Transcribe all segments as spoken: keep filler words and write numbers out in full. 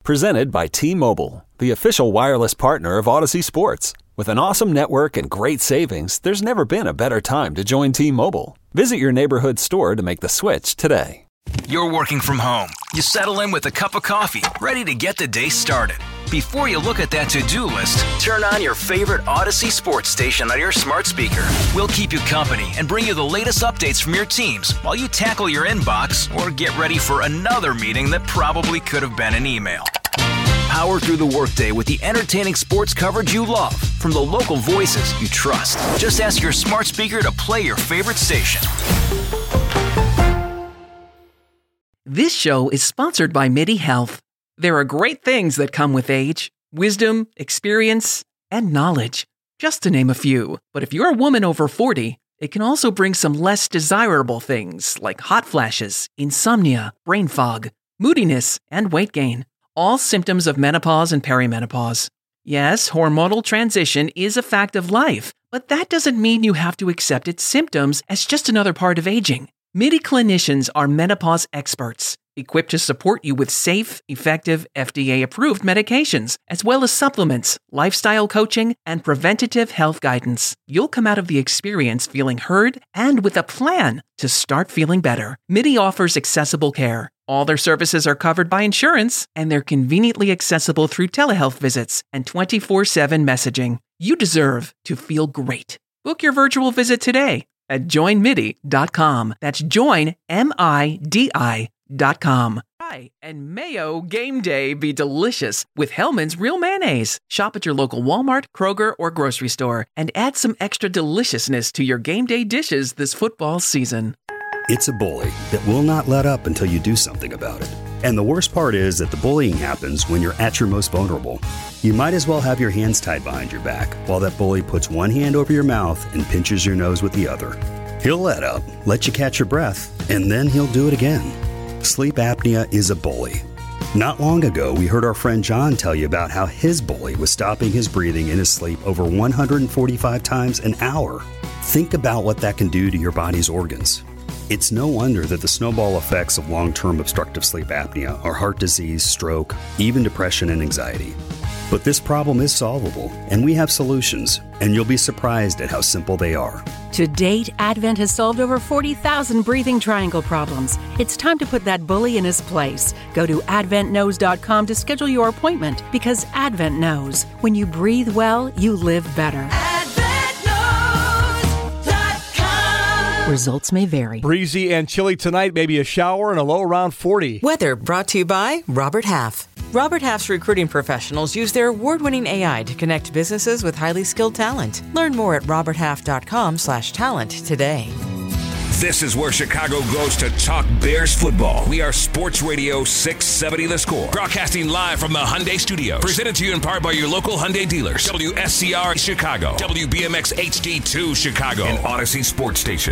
Presented by T-Mobile, the official wireless partner of Odyssey Sports. With an awesome network and great savings, there's never been a better time to join T-Mobile. Visit your neighborhood store to make the switch today. You're working from home. You settle in with a cup of coffee, ready to get the day started. Before you look at that to-do list, turn on your favorite Odyssey Sports station on your smart speaker. We'll keep you company and bring you the latest updates from your teams while you tackle your inbox or get ready for another meeting that probably could have been an email. Power through the workday with the entertaining sports coverage you love from the local voices you trust. Just ask your smart speaker to play your favorite station. This show is sponsored by MIDI Health. There are great things that come with age, wisdom, experience, and knowledge, just to name a few. But if you're a woman over forty, it can also bring some less desirable things like hot flashes, insomnia, brain fog, moodiness, and weight gain. All symptoms of menopause and perimenopause. Yes, hormonal transition is a fact of life, but that doesn't mean you have to accept its symptoms as just another part of aging. MIDI clinicians are menopause experts, equipped to support you with safe, effective, F D A-approved medications, as well as supplements, lifestyle coaching, and preventative health guidance. You'll come out of the experience feeling heard and with a plan to start feeling better. MIDI offers accessible care. All their services are covered by insurance, and they're conveniently accessible through telehealth visits and twenty-four seven messaging. You deserve to feel great. Book your virtual visit today at join midi dot com. That's join, M I D I dot com. Hi, and Mayo Game Day be delicious with Hellman's Real Mayonnaise. Shop at your local Walmart, Kroger, or grocery store and add some extra deliciousness to your game day dishes this football season. It's a bully that will not let up until you do something about it. And the worst part is that the bullying happens when you're at your most vulnerable. You might as well have your hands tied behind your back while that bully puts one hand over your mouth and pinches your nose with the other. He'll let up, let you catch your breath, and then he'll do it again. Sleep apnea is a bully. Not long ago, we heard our friend John tell you about how his bully was stopping his breathing in his sleep over one hundred forty-five times an hour. Think about what that can do to your body's organs. It's no wonder that the snowball effects of long-term obstructive sleep apnea are heart disease, stroke, even depression and anxiety. But this problem is solvable, and we have solutions, and you'll be surprised at how simple they are. To date, Advent has solved over forty thousand breathing triangle problems. It's time to put that bully in his place. Go to advent knows dot com to schedule your appointment, because Advent knows. When you breathe well, you live better. Results may vary. Breezy and chilly tonight, maybe a shower and a low around forty. Weather brought to you by Robert Half. Robert Half's recruiting professionals use their award-winning A I to connect businesses with highly skilled talent. Learn more at robert half dot com slash talent today. This is where Chicago goes to talk Bears football. We are Sports Radio six seventy The Score. Broadcasting live from the Hyundai Studios. Presented to you in part by your local Hyundai dealers. W S C R Chicago. W B M X H D two Chicago. And Odyssey Sports Station.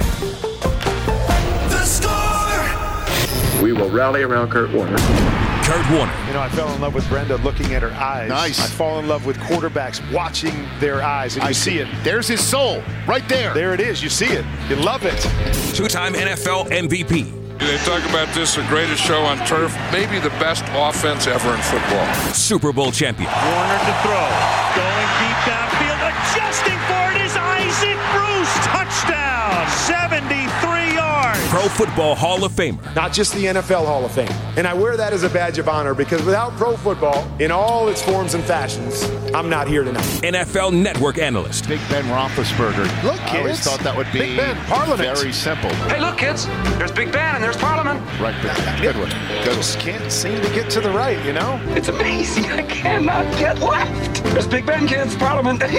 The Score! We will rally around Kurt Warner. Kurt Warner. You know, I fell in love with Brenda looking at her eyes. Nice. I fall in love with quarterbacks watching their eyes, and you I see it. There's his soul, right there. There it is. You see it. You love it. Two-time N F L M V P. They talk about this, the greatest show on turf, maybe the best offense ever in football. Super Bowl champion. Warner to throw. Going deep downfield. Adjusting for it is Isaac Bruce. Touchdown. seventy-three yards. Pro Football Hall of Famer. Not just the N F L Hall of Fame. And I wear that as a badge of honor because without pro football, in all its forms and fashions, I'm not here tonight. N F L Network analyst. Big Ben Roethlisberger. Look, kids. I always thought that would be Big Ben, Parliament. Very simple. Hey, look, kids. There's Big Ben and there's Parliament. Right there. Good one. Good Just can't seem to get to the right, you know? It's amazing. I cannot get left. There's Big Ben, kids. Parliament. Look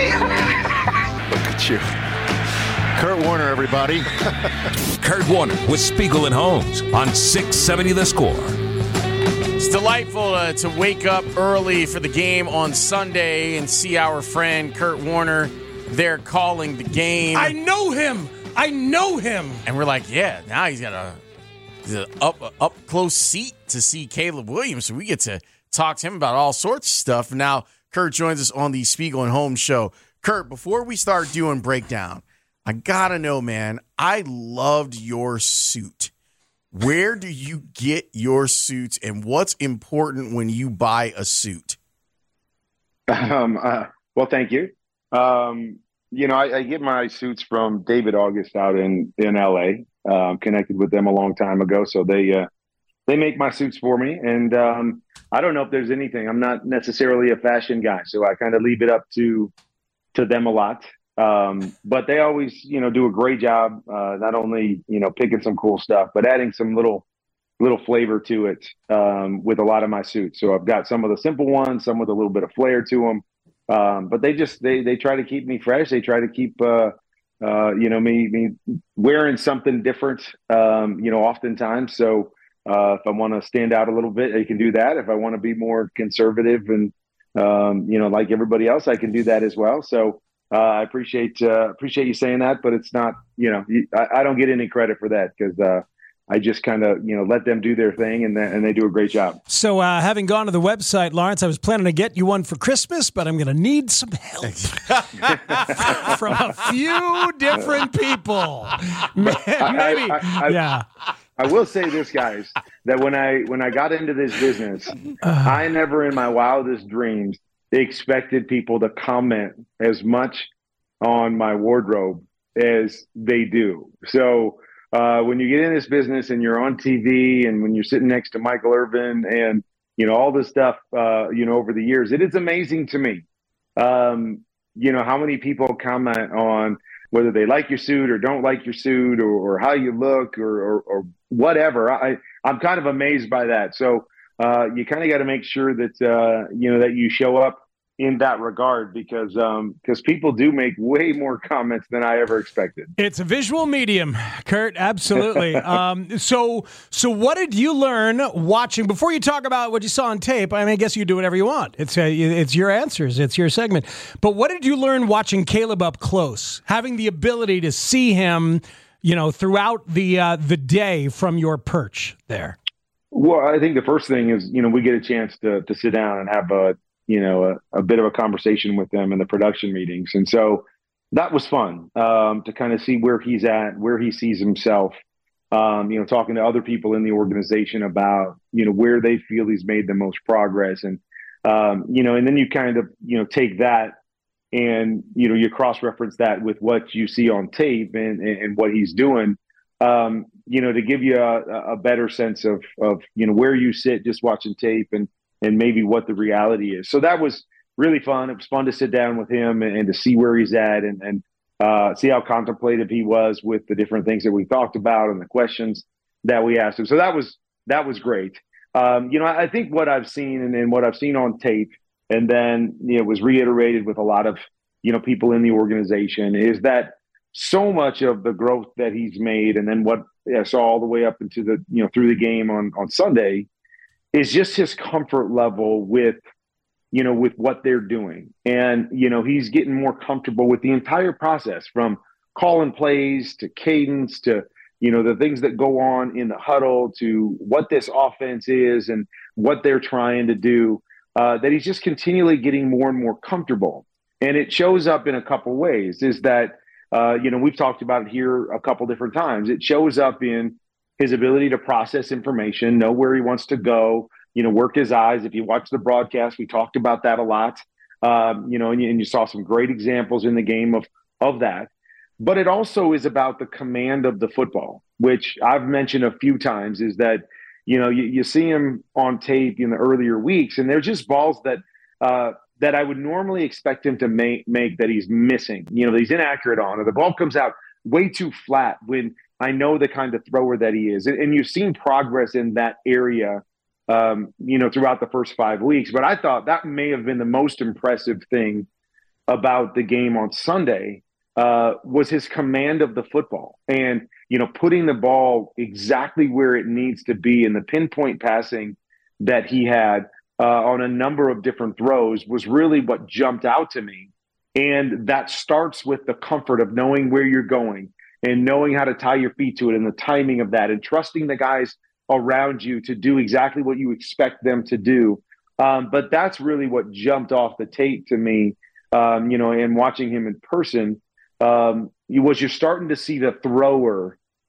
at you. Kurt Warner, everybody. Kurt Warner with Spiegel and Holmes on six seventy The Score. It's delightful uh, to wake up early for the game on Sunday and see our friend Kurt Warner there calling the game. I know him. I know him. And we're like, yeah, now he's got a, he's a up a up close seat to see Caleb Williams. So we get to talk to him about all sorts of stuff. And now Kurt joins us on the Spiegel and Holmes show. Kurt, before we start doing breakdown, I gotta know, man, I loved your suit Where do you get your suits, and what's important when you buy a suit? Um, uh, well, thank you. Um, you know, I, I get my suits from David August out in, in L A. Um, connected with them a long time ago. So they, uh, they make my suits for me. And um, I don't know if there's anything. I'm not necessarily a fashion guy, so I kind of leave it up to, to them a lot. Um, but they always, you know, do a great job, uh, not only, you know, picking some cool stuff, but adding some little, little flavor to it um, with a lot of my suits. So I've got some of the simple ones, some with a little bit of flair to them. Um, but they just, they, they try to keep me fresh. They try to keep, uh, uh, you know, me, me wearing something different, um, you know, oftentimes. So uh, if I want to stand out a little bit, I can do that. If I want to be more conservative and, um, you know, like everybody else, I can do that as well. So uh, I appreciate, uh, appreciate you saying that, but it's not, you know, I, I don't get any credit for that because, uh, I just kind of, you know, let them do their thing, and, and they do a great job. So uh, having gone to the website, Lawrence, I was planning to get you one for Christmas, but I'm going to need some help from a few different people. Maybe, I, I, I, yeah. I will say this, guys, that when I when I got into this business, uh, I never in my wildest dreams expected people to comment as much on my wardrobe as they do. So Uh, when you get in this business and you're on T V and when you're sitting next to Michael Irvin and, you know, all this stuff, uh, you know, over the years, it is amazing to me, um, you know, how many people comment on whether they like your suit or don't like your suit or, or how you look or, or, or whatever. I, I'm kind of amazed by that. So uh, you kind of got to make sure that, uh, you know, that you show up in that regard because um, because people do make way more comments than I ever expected. It's a visual medium, Kurt. Absolutely. um, so so what did you learn watching? Before you talk about what you saw on tape, I mean, I guess you do whatever you want. It's uh, it's your answers. It's your segment. But what did you learn watching Caleb up close, having the ability to see him, you know, throughout the uh, the day from your perch there? Well, I think the first thing is, you know, we get a chance to to sit down and have a you know, a, a bit of a conversation with them in the production meetings. And so that was fun um, to kind of see where he's at, where he sees himself, um, you know, talking to other people in the organization about, you know, where they feel he's made the most progress. And, um, you know, and then you kind of, you know, take that and, you know, you cross-reference that with what you see on tape and, and, and what he's doing, um, you know, to give you a, a better sense of, of, you know, where you sit just watching tape and, and maybe what the reality is. So that was really fun. It was fun to sit down with him and, and to see where he's at and, and uh, see how contemplative he was with the different things that we talked about and the questions that we asked him. So that was, that was great. Um, you know, I think what I've seen and, and what I've seen on tape and then, you know, was reiterated with a lot of, you know, people in the organization is that so much of the growth that he's made and then what I saw all the way up into the, you know, through the game on, on Sunday is just his comfort level with, you know, with what they're doing. And, you know, he's getting more comfortable with the entire process from calling plays to cadence to, you know, the things that go on in the huddle to what this offense is and what they're trying to do, uh, that he's just continually getting more and more comfortable. And it shows up in a couple ways is that, uh, you know, we've talked about it here a couple different times. It shows up in his ability to process information, know where he wants to go, you know, work his eyes. If you watch the broadcast, we talked about that a lot, um, you know, and you, and you saw some great examples in the game of, of that. But it also is about the command of the football, which I've mentioned a few times is that, you know, you, you see him on tape in the earlier weeks, and they're just balls that uh, that I would normally expect him to make, make that he's missing, you know, that he's inaccurate on, or the ball comes out way too flat when I know the kind of thrower that he is. And, and you've seen progress in that area, um, you know, throughout the first five weeks. But I thought that may have been the most impressive thing about the game on Sunday uh, was his command of the football and, you know, putting the ball exactly where it needs to be and the pinpoint passing that he had uh, on a number of different throws was really what jumped out to me. And that starts with the comfort of knowing where you're going and knowing how to tie your feet to it and the timing of that and trusting the guys around you to do exactly what you expect them to do. Um, but that's really what jumped off the tape to me, um, you know, and watching him in person, um, you, was you're starting to see the thrower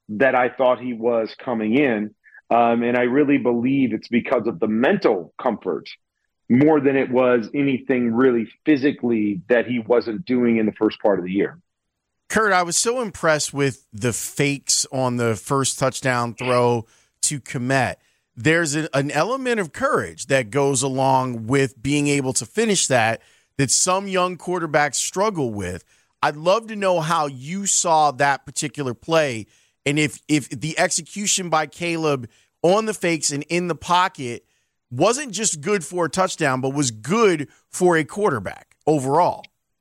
that I thought he was coming in. Um, and I really believe it's because of the mental comfort more than it was anything really physically that he wasn't doing in the first part of the year. Kurt, I was so impressed with the fakes on the first touchdown throw to Kmet. There's a, an element of courage that goes along with being able to finish that that some young quarterbacks struggle with. I'd love to know how you saw that particular play, and if if the execution by Caleb on the fakes and in the pocket wasn't just good for a touchdown, but was good for a quarterback overall.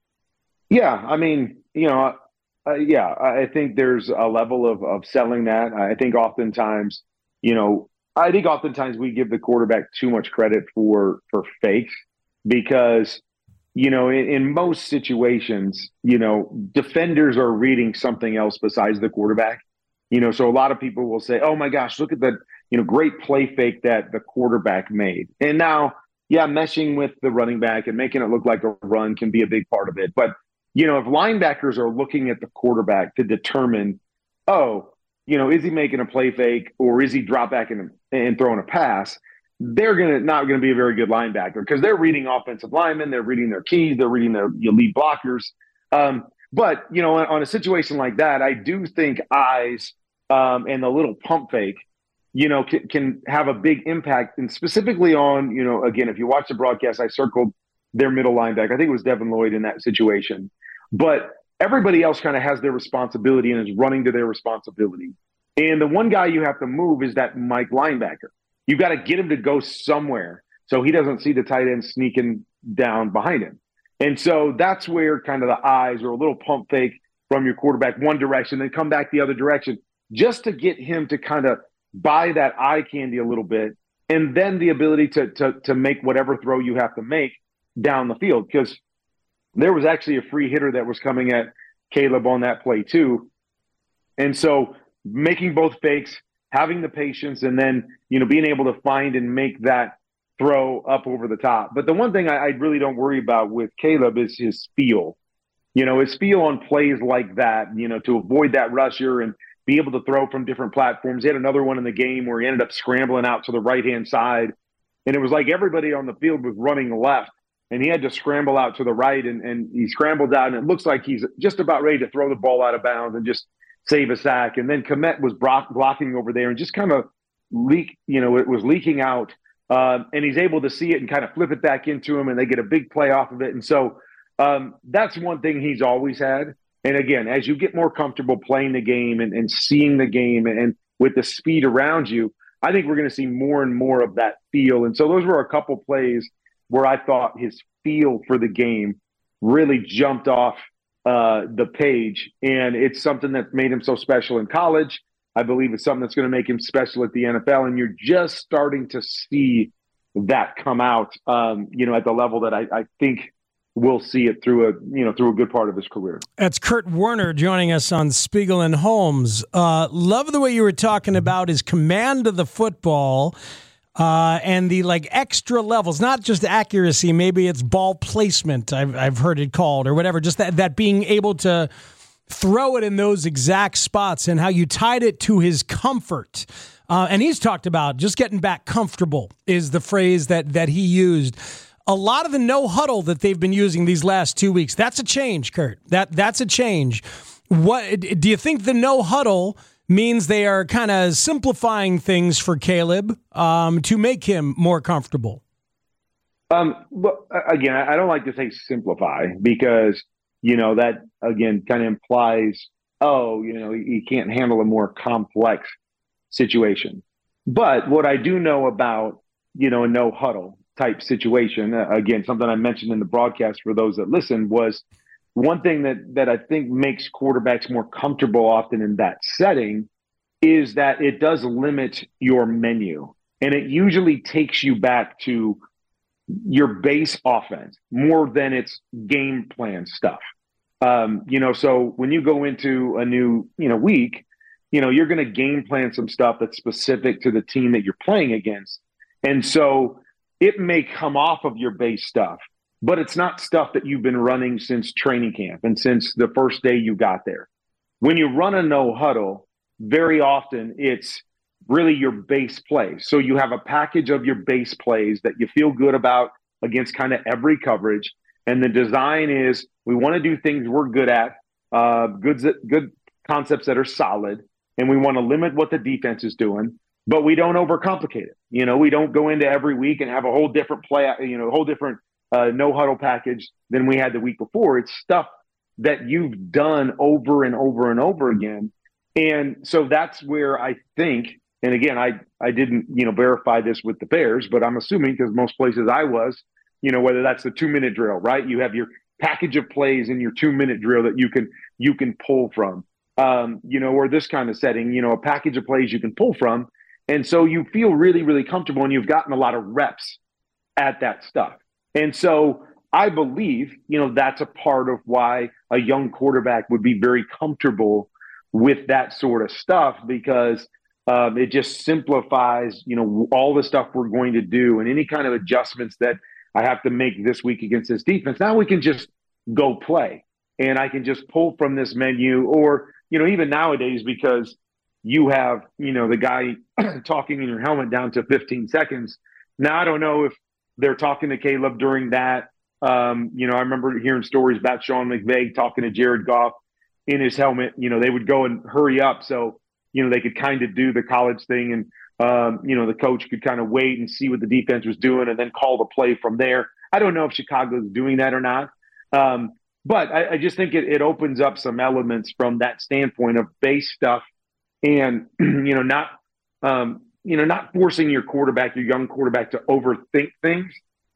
Yeah, I mean, you know, uh, yeah, I think there's a level of, of selling that. I think oftentimes, you know, I think oftentimes we give the quarterback too much credit for for fakes because, you know, in, in most situations, you know, defenders are reading something else besides the quarterback. You know, so a lot of people will say, oh, my gosh, look at the, you know, great play fake that the quarterback made. And now, yeah, meshing with the running back and making it look like a run can be a big part of it. But, you know, if linebackers are looking at the quarterback to determine, oh, you know, is he making a play fake or is he drop back and, and throwing a pass, they're gonna not going to be a very good linebacker because they're reading offensive linemen, they're reading their keys, they're reading their you know, lead blockers. Um, but, you know, on, on a situation like that, I do think eyes um, and the little pump fake, you know, can, can have a big impact. And specifically on, you know, again, if you watch the broadcast, I circled their middle linebacker. I think it was Devin Lloyd in that situation. But everybody else kind of has their responsibility and is running to their responsibility. And the one guy you have to move is that Mike linebacker. You got to get him to go somewhere so he doesn't see the tight end sneaking down behind him. And so that's where kind of the eyes or a little pump fake from your quarterback one direction, then come back the other direction, just to get him to kind of buy that eye candy a little bit, and then the ability to to to make whatever throw you have to make down the field. Because there was actually a free hitter that was coming at Caleb on that play too. And so making both fakes, having the patience, and then, you know, being able to find and make that throw up over the top. But the one thing I, I really don't worry about with Caleb is his feel. You know, his feel on plays like that, you know, to avoid that rusher and be able to throw from different platforms. He had another one in the game where he ended up scrambling out to the right-hand side. And it was like everybody on the field was running left, and he had to scramble out to the right, and, and he scrambled out, and it looks like he's just about ready to throw the ball out of bounds and just save a sack. And then Kmet was block, blocking over there and just kind of leak, you know, it was leaking out. Uh, and he's able to see it and kind of flip it back into him, and they get a big play off of it. And so um, that's one thing he's always had. And again, as you get more comfortable playing the game and, and seeing the game and, and with the speed around you, I think we're going to see more and more of that feel. And so those were a couple plays where I thought his feel for the game really jumped off uh, the page. And it's something that's made him so special in college. I believe it's something that's going to make him special at the N F L. And you're just starting to see that come out, um, you know, at the level that I, I think we'll see it through a, you know, through a good part of his career. That's Kurt Warner joining us on Spiegel and Holmes. Uh, love the way you were talking about his command of the football uh, and the like extra levels, not just accuracy. Maybe it's ball placement. I've, I've heard it called or whatever, just that, that being able to throw it in those exact spots and how you tied it to his comfort. Uh, and he's talked about just getting back comfortable is the phrase that, that he used. A lot of the no huddle that they've been using these last two weeks, that's a change, Kurt. That that's a change. What do you think the no huddle means? They are kind of simplifying things for Caleb um, to make him more comfortable. Um, well, again, I don't like to say simplify because, you know, that again kind of implies, oh, you know, he can't handle a more complex situation. But what I do know about, you know, a no huddle type situation, uh, again, something I mentioned in the broadcast for those that listen, was one thing that that I think makes quarterbacks more comfortable often in that setting is that it does limit your menu. And it usually takes you back to your base offense more than its game plan stuff. Um, you know, so when you go into a new, you know, week, you know, you're going to game plan some stuff that's specific to the team that you're playing against. And so it may come off of your base stuff, but it's not stuff that you've been running since training camp and since the first day you got there. When you run a no huddle, very often it's really your base plays. So you have a package of your base plays that you feel good about against kind of every coverage. And the design is we want to do things we're good at, uh, good, good concepts that are solid, and we want to limit what the defense is doing, but we don't overcomplicate it. You know, we don't go into every week and have a whole different play, you know, a whole different uh, no huddle package than we had the week before. It's stuff that you've done over and over and over again. And so that's where I think, and again, I, I didn't, you know, verify this with the Bears, but I'm assuming because most places I was, you know, whether that's the two minute drill, right? You have your package of plays in your two minute drill that you can, you can pull from, um, you know, or this kind of setting, you know, a package of plays you can pull from. And so you feel really, really comfortable and you've gotten a lot of reps at that stuff. And so I believe, you know, that's a part of why a young quarterback would be very comfortable with that sort of stuff, because um, it just simplifies, you know, all the stuff we're going to do and any kind of adjustments that I have to make this week against this defense. Now we can just go play and I can just pull from this menu, or, you know, even nowadays, because you have, you know, the guy talking in your helmet down to fifteen seconds. Now, I don't know if they're talking to Caleb during that. Um, you know, I remember hearing stories about Sean McVay talking to Jared Goff in his helmet. You know, they would go and hurry up so, you know, they could kind of do the college thing, and, um, you know, the coach could kind of wait and see what the defense was doing and then call the play from there. I don't know if Chicago's doing that or not. Um, but I, I just think it, it opens up some elements from that standpoint of base stuff and, you know, not, um, you know, not forcing your quarterback, your young quarterback, to overthink things.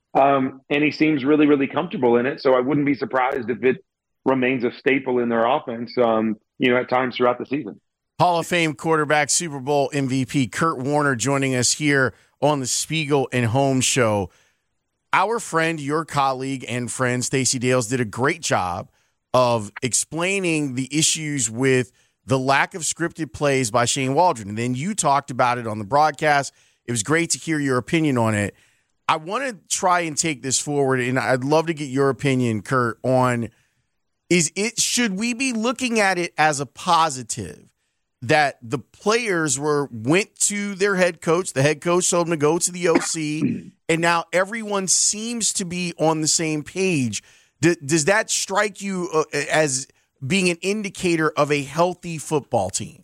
Um, and he seems really, really comfortable in it. So I wouldn't be surprised if it remains a staple in their offense, um, you know, at times throughout the season. Hall of Fame quarterback, Super Bowl M V P Kurt Warner joining us here on the Spiegel and Holmes Show. Our friend, your colleague and friend, Stacey Dales, did a great job of explaining the issues with the lack of scripted plays by Shane Waldron. And then you talked about it on the broadcast. It was great to hear your opinion on it. I want to try and take this forward, and I'd love to get your opinion, Kurt, on is it should we be looking at it as a positive that the players were went to their head coach, the head coach told them to go to the O C, and now everyone seems to be on the same page. D- does that strike you uh, as being an indicator of a healthy football team?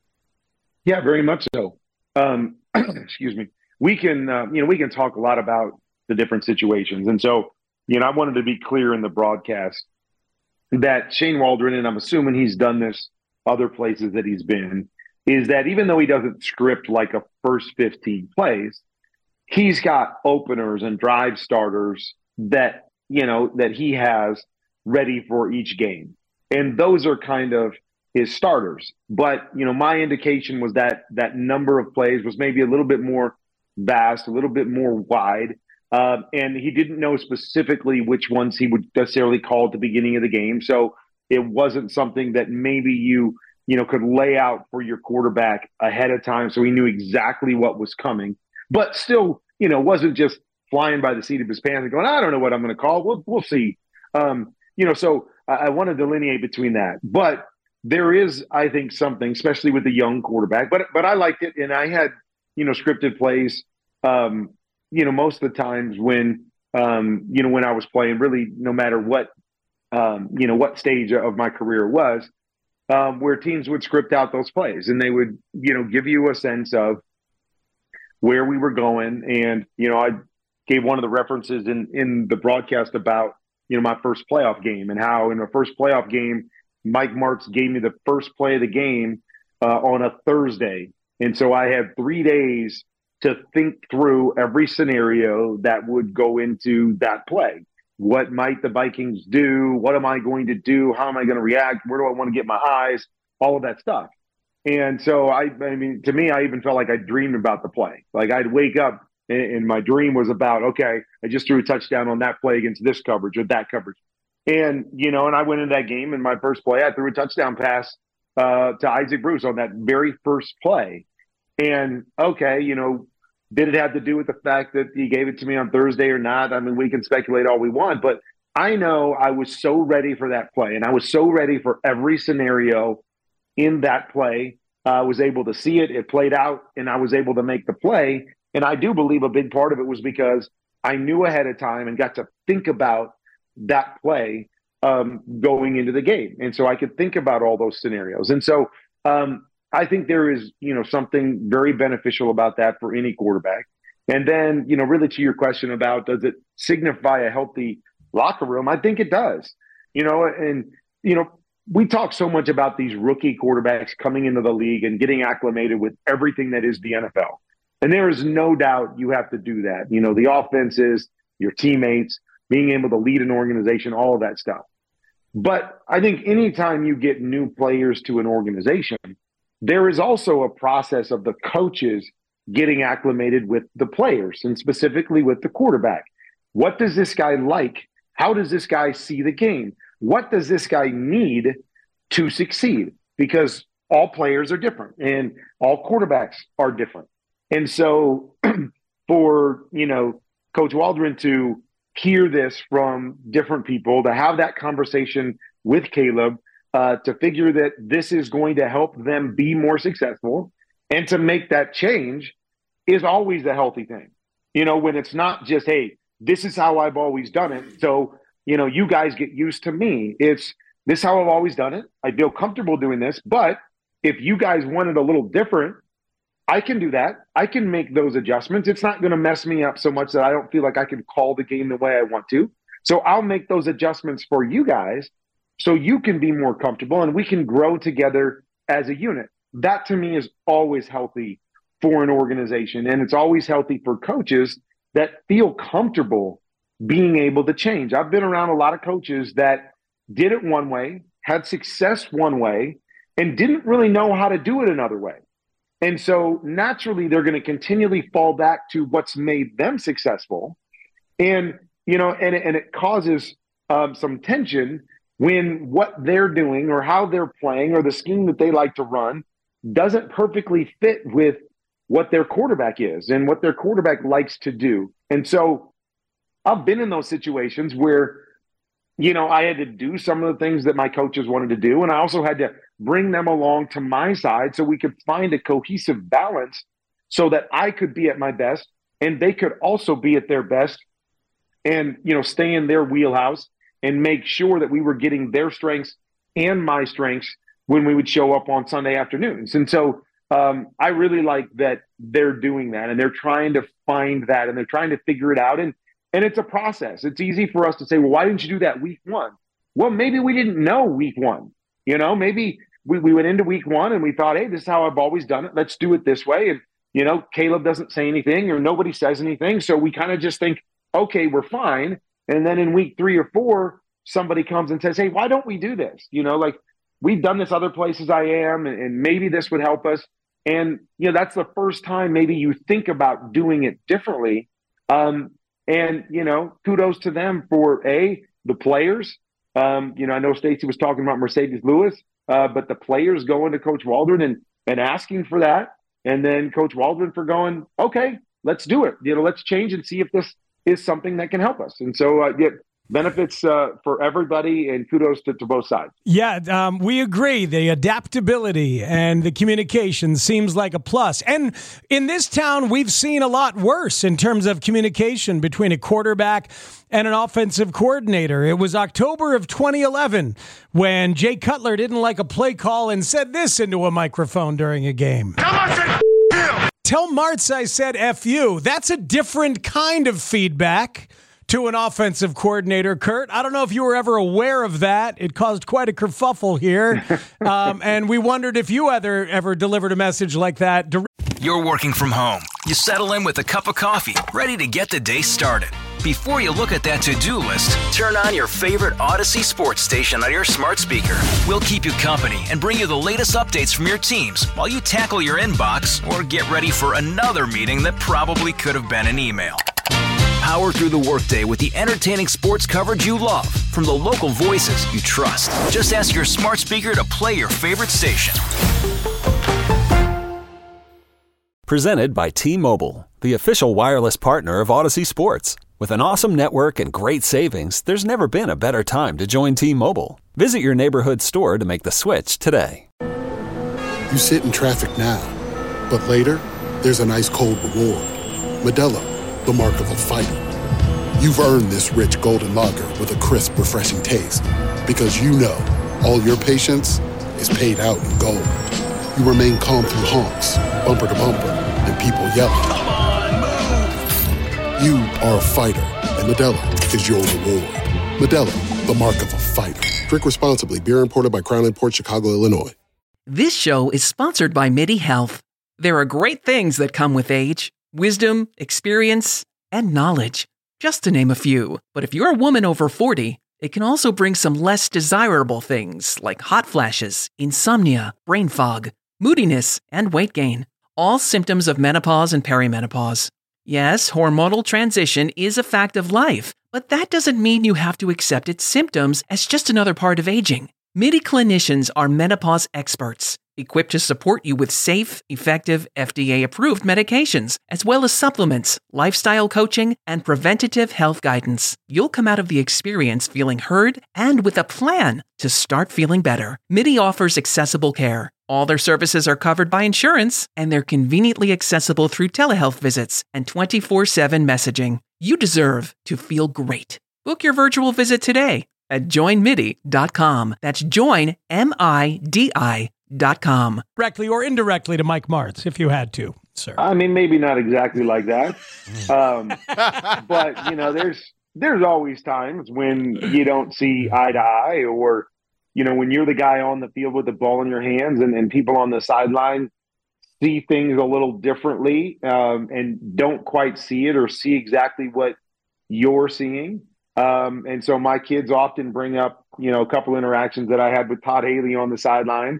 Yeah, very much so. Um, excuse me. We can, uh, you know, we can talk a lot about the different situations. And so, you know, I wanted to be clear in the broadcast that Shane Waldron, and I'm assuming he's done this other places that he's been, is that even though he doesn't script like a first fifteen plays, he's got openers and drive starters that, you know, that he has ready for each game. And those are kind of his starters. But, you know, my indication was that that number of plays was maybe a little bit more vast, a little bit more wide. Uh, and he didn't know specifically which ones he would necessarily call at the beginning of the game. So it wasn't something that maybe you, you know, could lay out for your quarterback ahead of time so he knew exactly what was coming. But still, you know, wasn't just flying by the seat of his pants and going, I don't know what I'm going to call. We'll, we'll see. Um, you know, so I, I want to delineate between that. But there is, I think, something, especially with the young quarterback. But but I liked it, and I had, you know, scripted plays, um, you know, most of the times when, um, you know, when I was playing, really no matter what, um, you know, what stage of my career it was, um, where teams would script out those plays and they would, you know, give you a sense of where we were going. And, you know, I gave one of the references in, in the broadcast about, you know, my first playoff game and how in the first playoff game, Mike Martz gave me the first play of the game uh, on a Thursday. And so I had three days to think through every scenario that would go into that play. What might the Vikings do? What am I going to do? How am I going to react? Where do I want to get my eyes? All of that stuff. And so, I, I mean, to me, I even felt like I dreamed about the play. Like I'd wake up and, and my dream was about, okay, I just threw a touchdown on that play against this coverage or that coverage. And, you know, and I went into that game and my first play, I threw a touchdown pass uh, to Isaac Bruce on that very first play. And, okay, you know, did it have to do with the fact that he gave it to me on Thursday or not? I mean, we can speculate all we want, but I know I was so ready for that play, and I was so ready for every scenario in that play I uh, was able to see it. It played out, and I was able to make the play. And I do believe a big part of it was because I knew ahead of time and got to think about that play um, going into the game. And so I could think about all those scenarios. And so um, I think there is, you know, something very beneficial about that for any quarterback. And then, you know, really to your question about, does it signify a healthy locker room? I think it does, you know, and, you know, we talk so much about these rookie quarterbacks coming into the league and getting acclimated with everything that is the N F L. And there is no doubt you have to do that. You know, the offenses, your teammates, being able to lead an organization, all of that stuff. But I think anytime you get new players to an organization, there is also a process of the coaches getting acclimated with the players and specifically with the quarterback. What does this guy like? How does this guy see the game? What does this guy need to succeed? Because all players are different and all quarterbacks are different. And so for, you know, Coach Waldron to hear this from different people, to have that conversation with Caleb, uh, to figure that this is going to help them be more successful and to make that change is always a healthy thing. You know, when it's not just, hey, this is how I've always done it, so, you know, you guys get used to me. It's this is how I've always done it. I feel comfortable doing this, but if you guys want it a little different, I can do that. I can make those adjustments. It's not going to mess me up so much that I don't feel like I can call the game the way I want to. So I'll make those adjustments for you guys so you can be more comfortable and we can grow together as a unit. That to me is always healthy for an organization. And it's always healthy for coaches that feel comfortable being able to change. I've been around a lot of coaches that did it one way, had success one way, and didn't really know how to do it another way. And so naturally, they're going to continually fall back to what's made them successful. And, you know, and, and it causes um, some tension when what they're doing or how they're playing or the scheme that they like to run doesn't perfectly fit with what their quarterback is and what their quarterback likes to do. And so I've been in those situations where, you know, I had to do some of the things that my coaches wanted to do. And I also had to bring them along to my side so we could find a cohesive balance so that I could be at my best and they could also be at their best and, you know, stay in their wheelhouse and make sure that we were getting their strengths and my strengths when we would show up on Sunday afternoons. And so um, I really like that they're doing that and they're trying to find that and they're trying to figure it out. And, and it's a process. It's easy for us to say, well, why didn't you do that week one? Well, maybe we didn't know week one. You know, maybe we, we went into week one and we thought, hey, this is how I've always done it. Let's do it this way. And, you know, Caleb doesn't say anything or nobody says anything. So we kind of just think, okay, we're fine. And then in week three or four, somebody comes and says, hey, why don't we do this? You know, like we've done this other places I am, and, and maybe this would help us. And, you know, that's the first time maybe you think about doing it differently. Um, and, you know, kudos to them for, A, the players. Um, you know, I know Stacey was talking about Mercedes Lewis, uh, but the players going to Coach Waldron and, and asking for that. And then Coach Waldron for going, okay, let's do it. You know, let's change and see if this is something that can help us. And so, uh, yeah, benefits uh, for everybody, and kudos to, to both sides. Yeah, um, we agree. The adaptability and the communication seems like a plus. And in this town, we've seen a lot worse in terms of communication between a quarterback and an offensive coordinator. It was October of twenty eleven when Jay Cutler didn't like a play call and said this into a microphone during a game. Tell Martz I said F you. That's a different kind of feedback to an offensive coordinator, Kurt. I don't know if you were ever aware of that. It caused quite a kerfuffle here. um, and we wondered if you ever, ever delivered a message like that. You're working from home. You settle in with a cup of coffee, ready to get the day started. Before you look at that to-do list, turn on your favorite Odyssey sports station on your smart speaker. We'll keep you company and bring you the latest updates from your teams while you tackle your inbox or get ready for another meeting that probably could have been an email. Power through the workday with the entertaining sports coverage you love from the local voices you trust. Just ask your smart speaker to play your favorite station. Presented by T-Mobile, the official wireless partner of Odyssey Sports. With an awesome network and great savings, there's never been a better time to join T-Mobile. Visit your neighborhood store to make the switch today. You sit in traffic now, but later, there's an ice-cold reward. Modelo, the mark of a fighter. You've earned this rich golden lager with a crisp, refreshing taste. Because you know, all your patience is paid out in gold. You remain calm through honks, bumper to bumper, and people yelling. Come on, move! You are a fighter, and Modelo is your reward. Modelo, the mark of a fighter. Drink responsibly. Beer imported by Crown Imports, Chicago, Illinois. This show is sponsored by MIDI Health. There are great things that come with age, wisdom, experience, and knowledge, just to name a few. But if you're a woman over forty, it can also bring some less desirable things like hot flashes, insomnia, brain fog, moodiness, and weight gain, all symptoms of menopause and perimenopause. Yes, hormonal transition is a fact of life, but that doesn't mean you have to accept its symptoms as just another part of aging. MIDI clinicians are menopause experts, equipped to support you with safe, effective, F D A-approved medications, as well as supplements, lifestyle coaching, and preventative health guidance. You'll come out of the experience feeling heard and with a plan to start feeling better. MIDI offers accessible care. All their services are covered by insurance, and they're conveniently accessible through telehealth visits and twenty-four seven messaging. You deserve to feel great. Book your virtual visit today at join midi dot com. That's join, M I D I dot com. Directly or indirectly to Mike Martz, if you had to, sir. I mean, maybe not exactly like that. Um, but, you know, there's there's always times when you don't see eye to eye, or, you know, when you're the guy on the field with the ball in your hands and, and people on the sideline see things a little differently um, and don't quite see it or see exactly what you're seeing. Um, and so my kids often bring up, you know, a couple interactions that I had with Todd Haley on the sideline.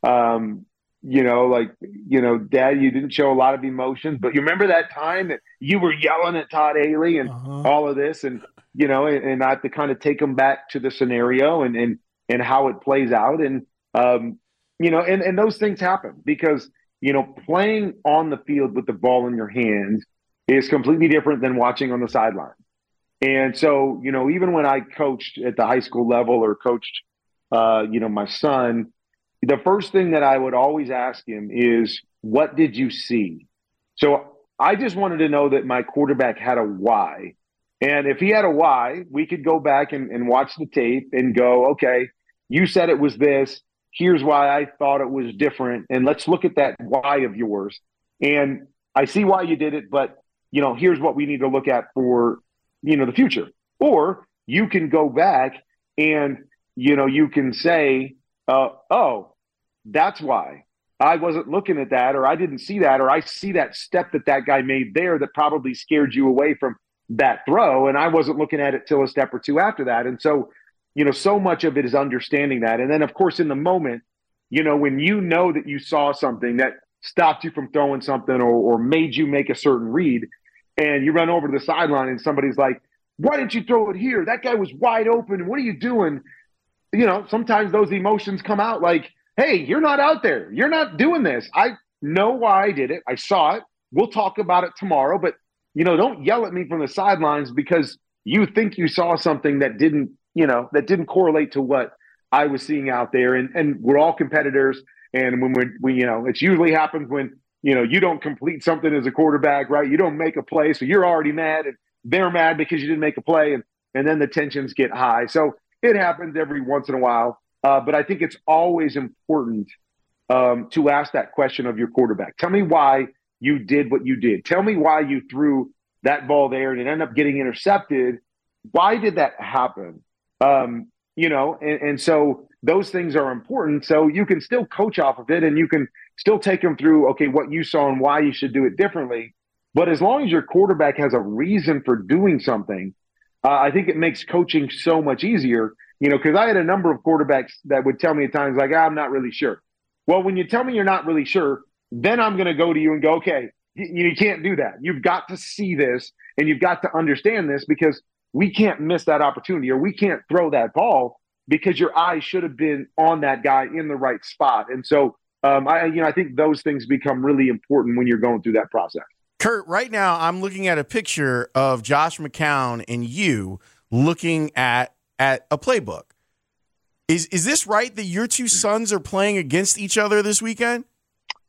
Um, you know, like, you know, Dad, you didn't show a lot of emotions, but you remember that time that you were yelling at Todd Haley and uh-huh. all of this, and, you know, and, and I have to kind of take them back to the scenario and, and, and how it plays out. And, um, you know, and, and those things happen because, you know, playing on the field with the ball in your hands is completely different than watching on the sideline. And so, you know, even when I coached at the high school level or coached, uh, you know, my son, the first thing that I would always ask him is, what did you see? So I just wanted to know that my quarterback had a why. And if he had a why, we could go back and, and watch the tape and go, okay, you said it was this. Here's why I thought it was different. And let's look at that why of yours. And I see why you did it, but, you know, here's what we need to look at for, you know, the future. Or you can go back and, you know, you can say, uh, oh, that's why I wasn't looking at that, or I didn't see that, or I see that step that that guy made there that probably scared you away from that throw. And I wasn't looking at it till a step or two after that. And so, you know, so much of it is understanding that. And then, of course, in the moment, you know, when you know that you saw something that stopped you from throwing something or, or made you make a certain read, and you run over to the sideline and somebody's like, why didn't you throw it here? That guy was wide open. What are you doing? You know, sometimes those emotions come out like, hey, you're not out there. You're not doing this. I know why I did it. I saw it. We'll talk about it tomorrow. But, you know, don't yell at me from the sidelines because you think you saw something that didn't, you know, that didn't correlate to what I was seeing out there. And and we're all competitors. And when we, we you know, it usually happens when, you know, you don't complete something as a quarterback, right? You don't make a play. So you're already mad and they're mad because you didn't make a play. And, and then the tensions get high. So it happens every once in a while. Uh, but I think it's always important um, to ask that question of your quarterback. Tell me why you did what you did. Tell me why you threw that ball there and it ended up getting intercepted. Why did that happen? Um, you know, and, and so those things are important. So you can still coach off of it and you can still take them through, okay, what you saw and why you should do it differently. But as long as your quarterback has a reason for doing something, uh, I think it makes coaching so much easier. You know, because I had a number of quarterbacks that would tell me at times like, ah, I'm not really sure. Well, when you tell me you're not really sure, then I'm going to go to you and go, okay, you, you can't do that. You've got to see this and you've got to understand this because we can't miss that opportunity or we can't throw that ball because your eyes should have been on that guy in the right spot. And so, um, I, you know, I think those things become really important when you're going through that process. Kurt, right now I'm looking at a picture of Josh McCown and you looking at at a playbook. Is is this right that your two sons are playing against each other this weekend?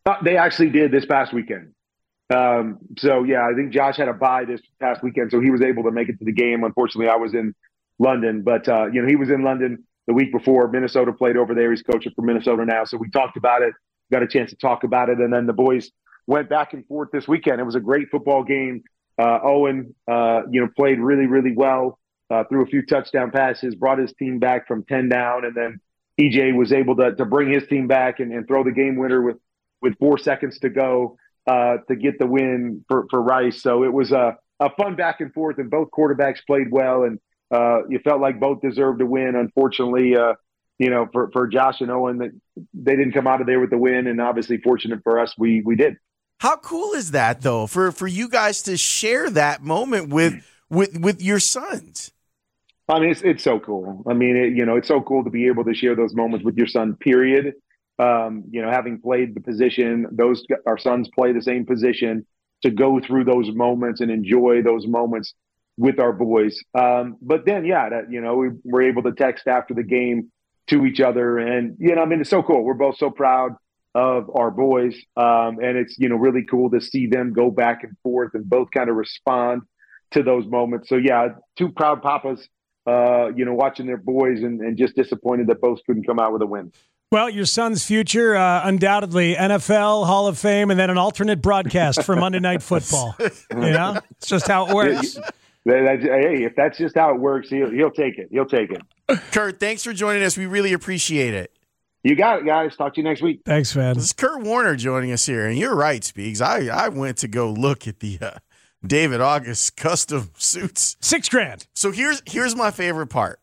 Uh, they actually did this past weekend. Um, so, yeah, I think Josh had a bye this past weekend, so he was able to make it to the game. Unfortunately, I was in London. But, uh, you know, he was in London the week before. Minnesota played over there. He's coaching for Minnesota now. So we talked about it, got a chance to talk about it. And then the boys went back and forth this weekend. It was a great football game. Uh, Owen, uh, you know, played really, really well, uh, threw a few touchdown passes, brought his team back from ten down. And then E J was able to, to bring his team back and, and throw the game winner with, with four seconds to go uh, to get the win for, for Rice. So it was a, a fun back and forth, and both quarterbacks played well. And uh, you felt like both deserved to win. Unfortunately, uh, you know, for, for Josh and Owen, that they didn't come out of there with the win. And obviously fortunate for us, we we did. How cool is that, though, for, for you guys to share that moment with with with your sons? I mean, it's it's so cool. I mean, it, you know, it's so cool to be able to share those moments with your son, period. Um, you know, having played the position, those our sons play the same position, to go through those moments and enjoy those moments with our boys. Um, but then, yeah, that, you know, we were able to text after the game to each other. And, you know, I mean, it's so cool. We're both so proud of our boys. Um, and it's, you know, really cool to see them go back and forth and both kind of respond to those moments. So, yeah, two proud papas, uh, you know, watching their boys and, and just disappointed that both couldn't come out with a win. Well, your son's future, uh, undoubtedly N F L, Hall of Fame, and then an alternate broadcast for Monday Night Football. You know, it's just how it works. Hey, if that's just how it works, he'll, he'll take it. He'll take it. Kurt, thanks for joining us. We really appreciate it. You got it, guys. Talk to you next week. Thanks, man. This is Kurt Warner joining us here. And you're right, Speaks. I, I went to go look at the uh, David August custom suits. Six grand. So here's here's my favorite part.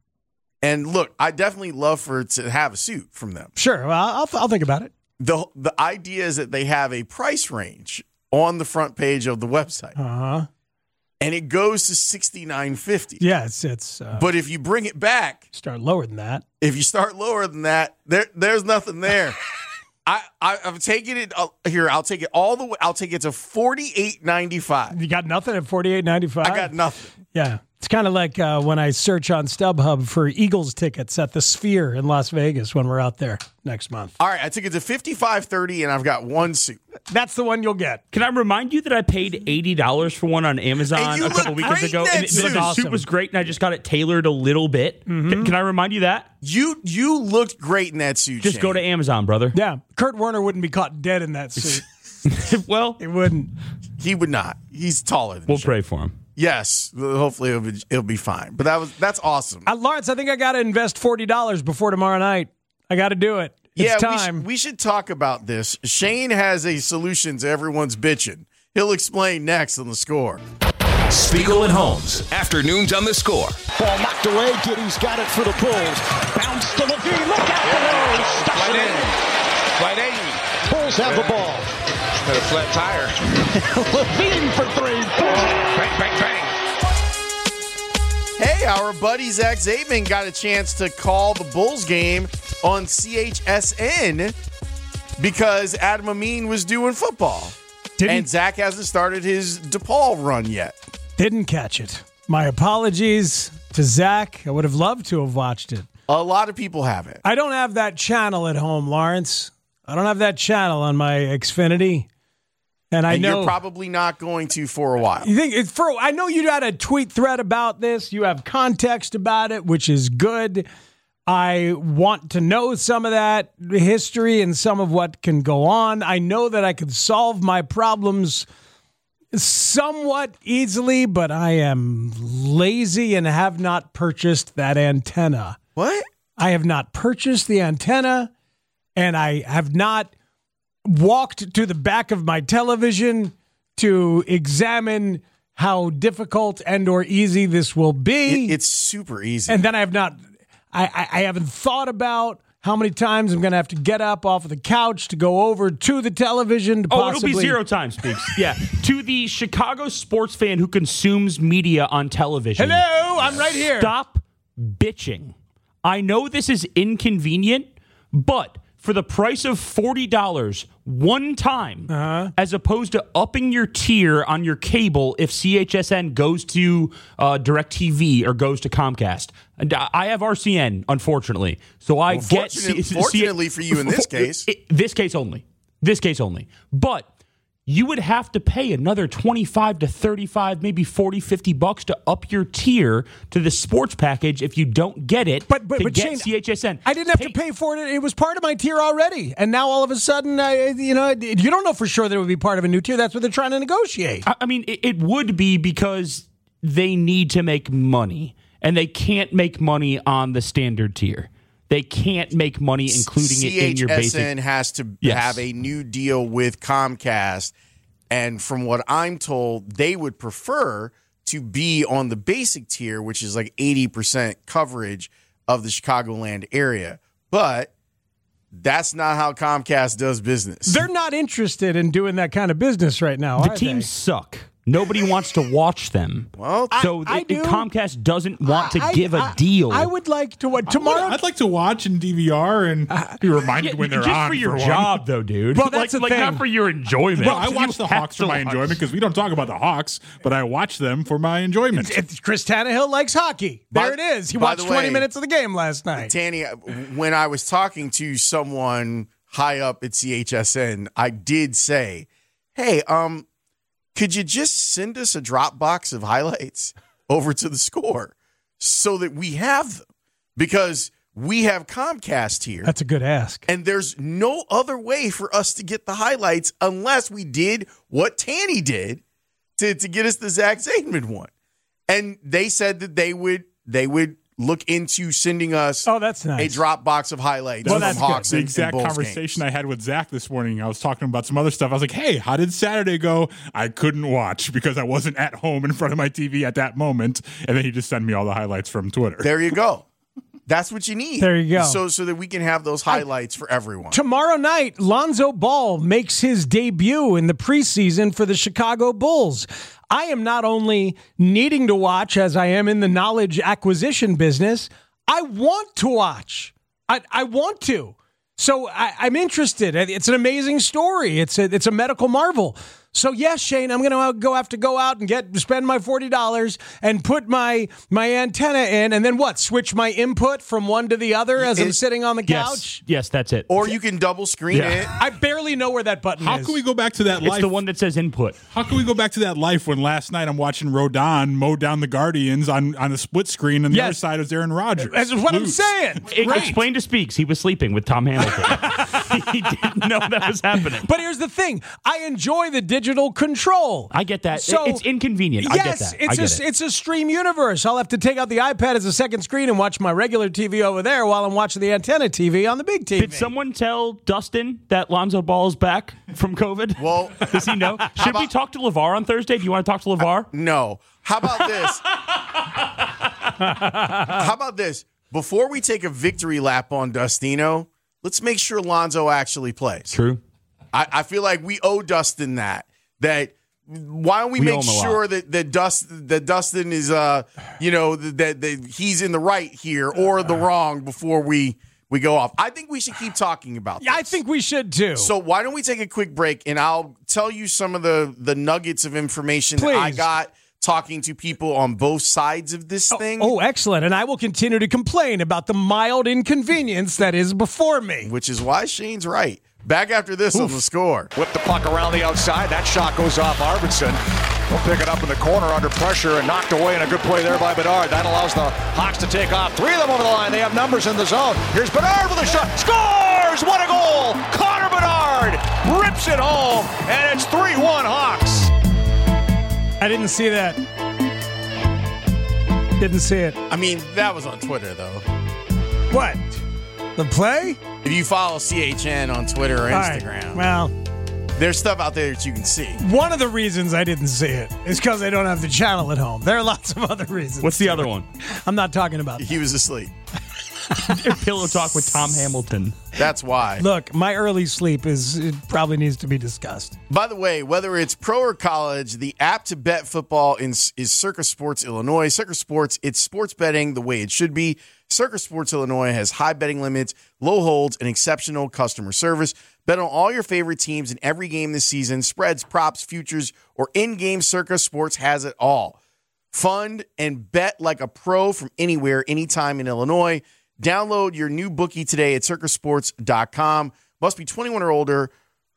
And look, I definitely love for to have a suit from them. Sure. Well, I'll, I'll think about it. The, the idea is that they have a price range on the front page of the website. Uh-huh. And it goes to sixty-nine fifty. Yeah, it's it's. Uh, but if you bring it back, start lower than that. If you start lower than that, there there's nothing there. I, I I'm taking it uh, here. I'll take it all the way. I'll take it to forty-eight ninety-five. You got nothing at forty-eight ninety-five. I got nothing. Yeah, it's kind of like uh, when I search on StubHub for Eagles tickets at the Sphere in Las Vegas when we're out there next month. All right, I took it to fifty-five thirty, and I've got one suit. That's the one you'll get. Can I remind you that I paid eighty dollars for one on Amazon a couple weekends ago? And it, the awesome. suit was great, and I just got it tailored a little bit. Mm-hmm. Can, can I remind you that? You you looked great in that suit. Just Shane. go to Amazon, brother. Yeah, Kurt Warner wouldn't be caught dead in that suit. Well, he wouldn't. He would not. He's taller than We'll Shane. pray for him. Yes, hopefully it'll be, it'll be fine. But that was that's awesome. Uh, Lawrence, I think I got to invest forty dollars before tomorrow night. I got to do it. It's yeah, time. We, sh- we should talk about this. Shane has a solution to everyone's bitching. He'll explain next on The Score. Spiegel and Holmes, afternoons on The Score. Ball knocked away. Giddy's got it for the Bulls. Bounce to Levine. Look out for those. Stuffs right it in. in. Right in. Bulls have the ball. Got a flat tire. Levine for three. Bang, bang, bang. Hey, our buddy Zach Zaidman got a chance to call the Bulls game on C H S N because Adam Amin was doing football. Didn't, and Zach hasn't started his DePaul run yet. Didn't catch it. My apologies to Zach. I would have loved to have watched it. A lot of people haven't. I don't have that channel at home, Lawrence. I don't have that channel on my Xfinity. And I and know you're probably not going to for a while. You think it's for? I know you had a tweet thread about this. You have context about it, which is good. I want to know some of that history and some of what can go on. I know that I could solve my problems somewhat easily, but I am lazy and have not purchased that antenna. What? I have not purchased the antenna, and I have not walked to the back of my television to examine how difficult and or easy this will be. It, it's super easy. And then I have not, I, I, I haven't thought about how many times I'm going to have to get up off of the couch to go over to the television to oh, possibly. it'll be zero times, Speaks. Yeah. To the Chicago sports fan who consumes media on television. Hello, I'm right here. Stop bitching. I know this is inconvenient, but for the price of forty dollars one time, uh-huh. as opposed to upping your tier on your cable if C H S N goes to uh, DirecTV or goes to Comcast. And I have R C N, unfortunatately. So I well, get... Fortunately, C- fortunately C- for you in this case. It, this case only. This case only. But you would have to pay another twenty-five to thirty-five, maybe forty, fifty bucks to up your tier to the sports package if you don't get it but, but, to but get Shane, C H S N. I didn't have pay. to pay for it. It was part of my tier already. And now all of a sudden, uh, you know, you don't know for sure that it would be part of a new tier. That's what they're trying to negotiate. I, I mean, it, it would be because they need to make money, and they can't make money on the standard tier. They can't make money including it in your basic. C H S N has to yes. have a new deal with Comcast. And from what I'm told, they would prefer to be on the basic tier, which is like eighty percent coverage of the Chicagoland area. But that's not how Comcast does business. They're not interested in doing that kind of business right now. The teams they? suck. Nobody wants to watch them. Well, so I, I it, Comcast doesn't want to I, give a I, deal. I would like to watch tomorrow. I'd like to watch in D V R and be reminded yeah, when they're just on. for your for job, one. though, dude. Well, that's like, the like thing. not for your enjoyment. Well, I watch You the Hawks for my watch. enjoyment because we don't talk about the Hawks, but I watch them for my enjoyment. It's, it's Chris Tannehill likes hockey. There By, it is. He by watched the twenty way, minutes of the game last night. Tanny, when I was talking to someone high up at C H S N, I did say, hey, um, could you just send us a Dropbox of highlights over to the Score so that we have them? Because we have Comcast here. That's a good ask. And there's no other way for us to get the highlights unless we did what Tanny did to, to get us the Zach Zaidman one. And they said that they would they would look into sending us oh, that's nice. a Dropbox of highlights well, from Hawks. The and, exact and conversation games. I had with Zach this morning. I was talking about some other stuff. I was like, hey, how did Saturday go? I couldn't watch because I wasn't at home in front of my T V at that moment. And then he just sent me all the highlights from Twitter. There you go. That's what you need. There you go. So so that we can have those highlights I, for everyone. Tomorrow night, Lonzo Ball makes his debut in the preseason for the Chicago Bulls. I am not only needing to watch as I am in the knowledge acquisition business, I want to watch. I, I want to. So I, I'm interested. It's an amazing story. It's a, it's a medical marvel. So yes, Shane, I'm going to go have to go out and get spend my forty dollars and put my my antenna in, and then what? Switch my input from one to the other as it, I'm sitting on the couch. Yes, yes, that's it. Or you can double screen yeah. it. I barely know where that button How is. can we go back to that it's life? It's the one that says input. How can we go back to that life when last night I'm watching Rodon mow down the Guardians on, on the split screen, and the yes. other side is Aaron Rodgers? That's what Lose. I'm saying. It, right. Explain to Speaks. He was sleeping with Tom Hamilton. He didn't know that was happening. But here's the thing. I enjoy the digital control. I get that. So, it's inconvenient. Yes, I get that. It's I get a, it. it's a stream universe. I'll have to take out the iPad as a second screen and watch my regular T V over there while I'm watching the antenna T V on the big T V. Did someone tell Dustin that Lonzo Ball is back from COVID? Well, does he know? Should about, we talk to LeVar on Thursday? Do you want to talk to LeVar? Uh, no. How about this? How about this? Before we take a victory lap on Dustino, let's make sure Lonzo actually plays. True. I, I feel like we owe Dustin that. That why don't we, we make sure that that Dust that Dustin is uh you know that, that he's in the right here or the wrong before we we go off. I think we should keep talking about Yeah, this. I think we should too. So why don't we take a quick break and I'll tell you some of the the nuggets of information Please. that I got talking to people on both sides of this thing. Oh, oh, excellent. And I will continue to complain about the mild inconvenience that is before me. Which is why Shane's right. Back after this Oof. on the Score. Whip the puck around the outside. That shot goes off Arvidsson. We'll pick it up in the corner under pressure and knocked away, and a good play there by Bedard. That allows the Hawks to take off. Three of them over the line. They have numbers in the zone. Here's Bedard with a shot. Scores! What a goal! Connor Bedard rips it home, and it's three one Hawks. I didn't see that. Didn't see it. I mean, that was on Twitter, though. What? The play? If you follow C H N on Twitter or Instagram, right. Well, there's stuff out there that you can see. One of the reasons I didn't see it is because I don't have the channel at home. There are lots of other reasons. What's the other one? I'm not talking about that. He was asleep. Pillow talk with Tom Hamilton. That's why. Look, my early sleep is it probably needs to be discussed. By the way, whether it's pro or college, the app to bet football is, is Circa Sports Illinois. Circa Sports, it's sports betting the way it should be. Circa Sports Illinois has high betting limits, low holds, and exceptional customer service. Bet on all your favorite teams in every game this season. Spreads, props, futures, or in-game. Circa Sports has it all. Fund and bet like a pro from anywhere, anytime in Illinois. Download your new bookie today at circa sports dot com. Must be twenty-one or older.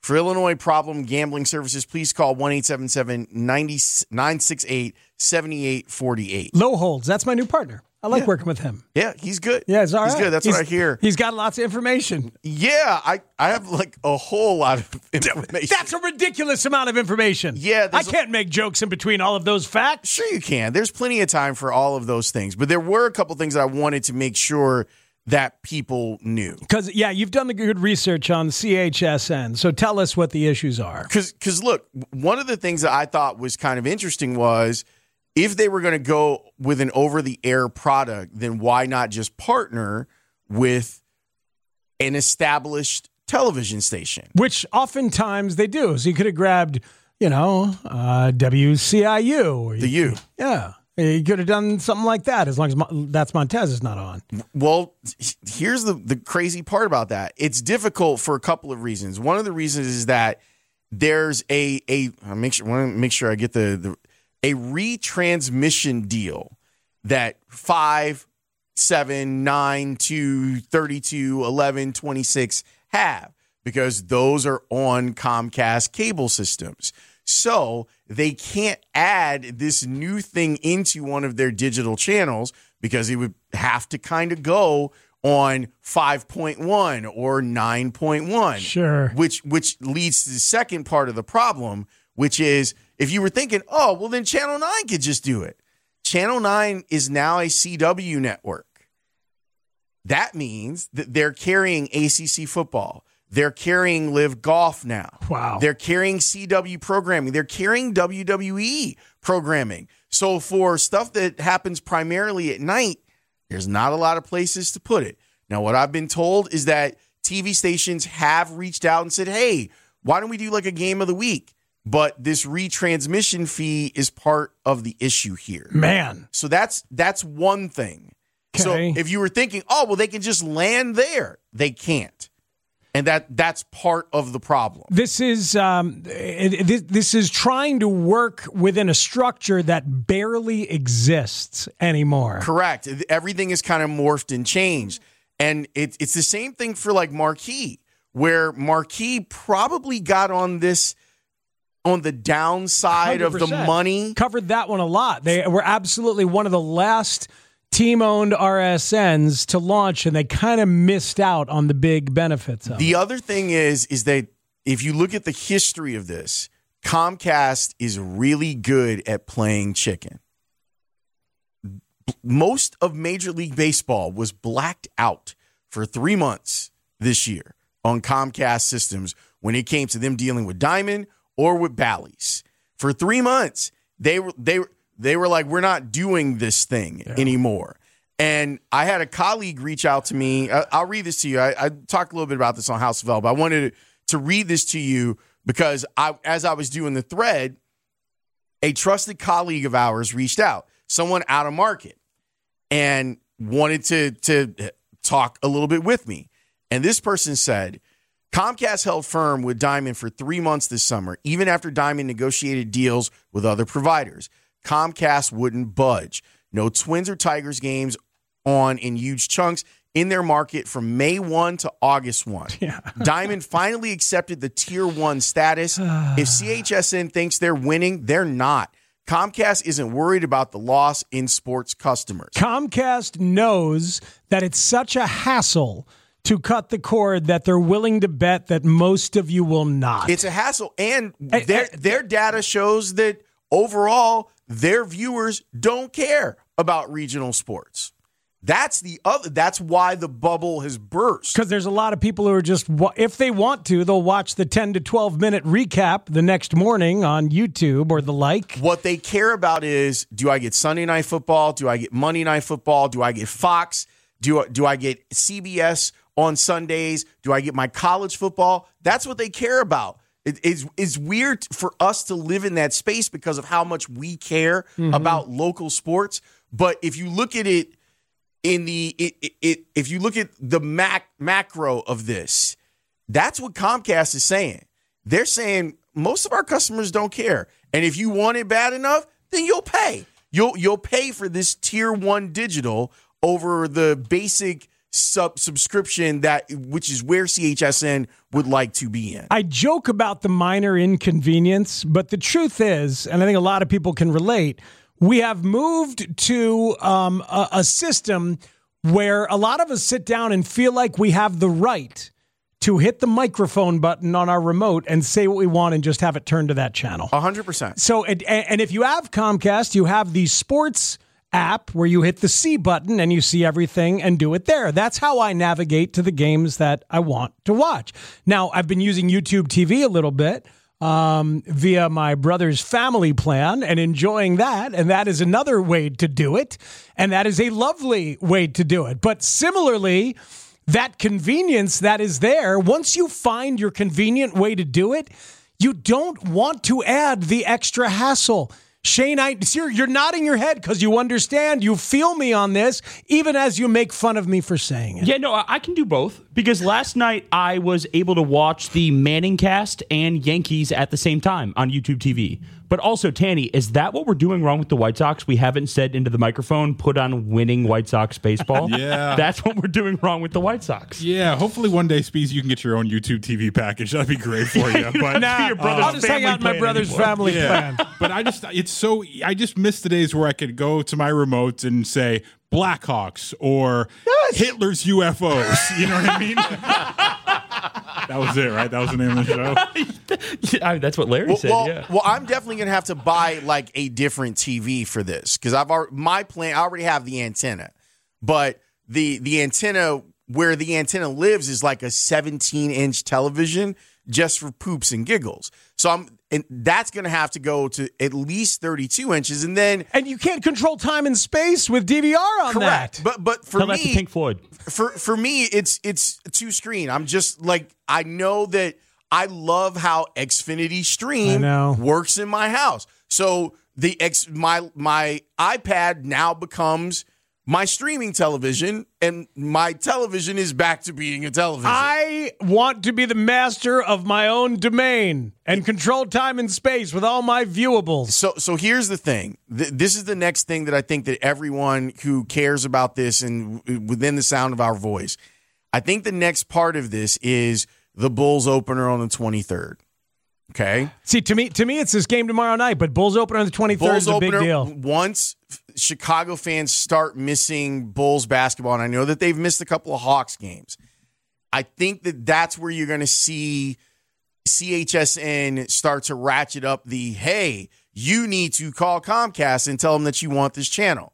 For Illinois problem gambling services, please call one eight seven seven, nine six eight, seven eight four eight. Low holds. That's my new partner. I like Yeah. working with him. Yeah, he's good. Yeah, it's all he's right. good. That's He's- what I hear. He's got lots of information. Yeah, I, I have like a whole lot of information. That's a ridiculous amount of information. Yeah, I there's a- can't make jokes in between all of those facts. Sure you can. There's plenty of time for all of those things. But there were a couple things I wanted to make sure that people knew. Because, yeah, you've done the good research on C H S N. So tell us what the issues are. Because, look, one of the things that I thought was kind of interesting was if they were going to go with an over-the-air product, then why not just partner with an established television station? Which oftentimes they do. So you could have grabbed, you know, uh, W C I U. Or The U. Yeah. You could have done something like that as long as Mo- that's Montez is not on. Well, here's the, the crazy part about that. It's difficult for a couple of reasons. One of the reasons is that there's a a I make sure want to make sure I get the, the a retransmission deal that five, seven, nine, two, thirty-two, eleven, twenty-six have, because those are on Comcast cable systems. So they can't add this new thing into one of their digital channels because it would have to kind of go on five point one or nine point one. Sure. Which which leads to the second part of the problem, which is if you were thinking, oh, well, then Channel nine could just do it. Channel nine is now a C W network. That means that they're carrying A C C football. They're carrying Live Golf now. Wow. They're carrying C W programming. They're carrying W W E programming. So for stuff that happens primarily at night, there's not a lot of places to put it. Now, what I've been told is that T V stations have reached out and said, hey, why don't we do like a game of the week? But this retransmission fee is part of the issue here. Man. So that's that's one thing. Okay. So if you were thinking, oh, well, they can just land there, they can't. And that that's part of the problem. This is um, it, it, this is trying to work within a structure that barely exists anymore. Correct. Everything is kind of morphed and changed. And it, it's the same thing for like Marquee, where Marquee probably got on this on the downside of the money. Covered that one a lot. They were absolutely one of the last team-owned R S Ns to launch, and they kind of missed out on the big benefits of it. The other thing is, is that if you look at the history of this, Comcast is really good at playing chicken. Most of Major League Baseball was blacked out for three months this year on Comcast systems when it came to them dealing with Diamond or with Bally's. For three months, they were they were they were like, we're not doing this thing yeah. anymore. And I had a colleague reach out to me. I, I'll read this to you. I, I talked a little bit about this on House of L, but I wanted to, to read this to you because I, as I was doing the thread, a trusted colleague of ours reached out, someone out of market, and wanted to, to talk a little bit with me. And this person said, Comcast held firm with Diamond for three months this summer, even after Diamond negotiated deals with other providers. Comcast wouldn't budge. No Twins or Tigers games on in huge chunks in their market from May first to August first. Yeah. Diamond finally accepted the Tier one status. If C H S N thinks they're winning, they're not. Comcast isn't worried about the loss in sports customers. Comcast knows that it's such a hassle to cut the cord that they're willing to bet that most of you will not. It's a hassle, and their, their data shows that overall, their viewers don't care about regional sports. That's the other. That's why the bubble has burst. Because there's a lot of people who are just, if they want to, they'll watch the ten to twelve minute recap the next morning on YouTube or the like. What they care about is, do I get Sunday Night Football? Do I get Monday Night Football? Do I get Fox? Do, do I get C B S on Sundays? Do I get my college football? That's what they care about. It, it's, it's weird for us to live in that space because of how much we care mm-hmm. about local sports. But if you look at it in the, it, it, it, if you look at the mac, macro of this, that's what Comcast is saying. They're saying most of our customers don't care. And if you want it bad enough, then you'll pay. You'll, you'll pay for this tier one digital over the basic sub subscription that which is where C H S N would like to be in. I joke about the minor inconvenience, but the truth is, and I think a lot of people can relate, we have moved to um, a, a system where a lot of us sit down and feel like we have the right to hit the microphone button on our remote and say what we want and just have it turned to that channel. one hundred percent. So, and, and if you have Comcast, you have the sports app where you hit the C button and you see everything and do it there. That's how I navigate to the games that I want to watch. Now, I've been using YouTube T V a little bit um, via my brother's family plan and enjoying that. And that is another way to do it. And that is a lovely way to do it. But similarly, that convenience that is there, once you find your convenient way to do it, you don't want to add the extra hassle. Shane, I, you're, you're nodding your head because you understand. You feel me on this, even as you make fun of me for saying it. Yeah, no, I can do both because last night I was able to watch the Manning cast and Yankees at the same time on YouTube T V. But also, Tanny, is that what we're doing wrong with the White Sox? We haven't said into the microphone, put on winning White Sox baseball. Yeah. That's what we're doing wrong with the White Sox. Yeah, hopefully one day, Speeds, you can get your own YouTube T V package. That'd be great for you. But nah, your brother's I'll just hang out in my brother's anymore. family yeah. plan. But I just, it's so, I just miss the days where I could go to my remote and say Blackhawks or yes. Hitler's U F Os. You know what I mean? That was it, right? That was the name of the show. I mean, that's what Larry well, said. Well, yeah. well, I'm definitely gonna have to buy like a different T V for this because I've already, my plan. I already have the antenna, but the the antenna where the antenna lives is like a seventeen inch television just for poops and giggles. So I'm, and that's gonna have to go to at least thirty-two inches, and then and you can't control time and space with D V R on correct. that. But but for Tell me, that to Pink Floyd. For for me, it's it's two screen. I'm just like I know that I love how Xfinity Stream works in my house. So the X my my iPad now becomes my streaming television, and my television is back to being a television. I want to be the master of my own domain and control time and space with all my viewables. So, so here's the thing. Th- this is the next thing that I think that everyone who cares about this and w- within the sound of our voice, I think the next part of this is the Bulls opener on the twenty-third. Okay. See, to me, to me, it's this game tomorrow night, but Bulls opener on the twenty-third Bulls is a big opener, deal. Once Chicago fans start missing Bulls basketball, and I know that they've missed a couple of Hawks games, I think that that's where you're going to see C H S N start to ratchet up the, hey, you need to call Comcast and tell them that you want this channel.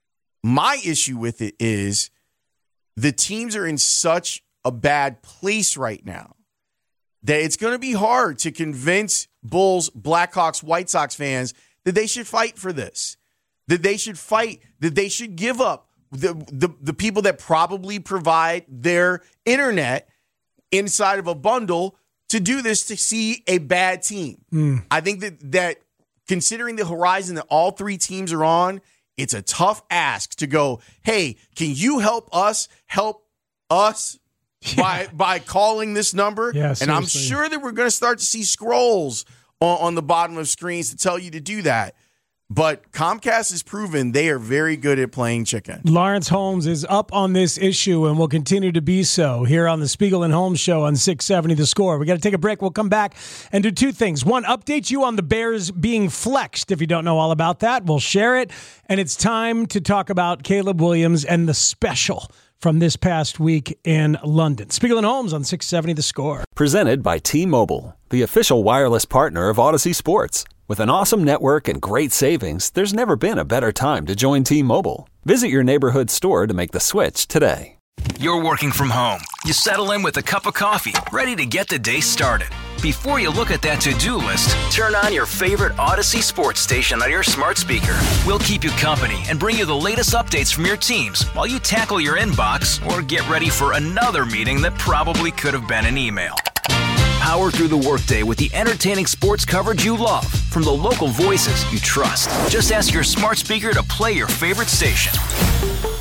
My issue with it is the teams are in such a bad place right now that it's going to be hard to convince Bulls, Blackhawks, White Sox fans that they should fight for this, that they should fight, that they should give up the, the, the people that probably provide their internet inside of a bundle to do this to see a bad team. Mm. I think that, that considering the horizon that all three teams are on, it's a tough ask to go, hey, can you help us help us yeah. by by calling this number? Yeah, and I'm seriously. sure that we're going to start to see scrolls on, on the bottom of screens to tell you to do that. But Comcast has proven they are very good at playing chicken. Lawrence Holmes is up on this issue and will continue to be so here on the Spiegel and Holmes Show on six seventy The Score. We got to take a break. We'll come back and do two things. One, update you on the Bears being flexed. If you don't know all about that, we'll share it. And it's time to talk about Caleb Williams and the special from this past week in London. Spiegel and Holmes on six seventy The Score. Presented by T-Mobile, the official wireless partner of Odyssey Sports. With an awesome network and great savings, there's never been a better time to join T-Mobile. Visit your neighborhood store to make the switch today. You're working from home. You settle in with a cup of coffee, ready to get the day started. Before you look at that to-do list, turn on your favorite Odyssey sports station on your smart speaker. We'll keep you company and bring you the latest updates from your teams while you tackle your inbox or get ready for another meeting that probably could have been an email. Power through the workday with the entertaining sports coverage you love from the local voices you trust. Just ask your smart speaker to play your favorite station.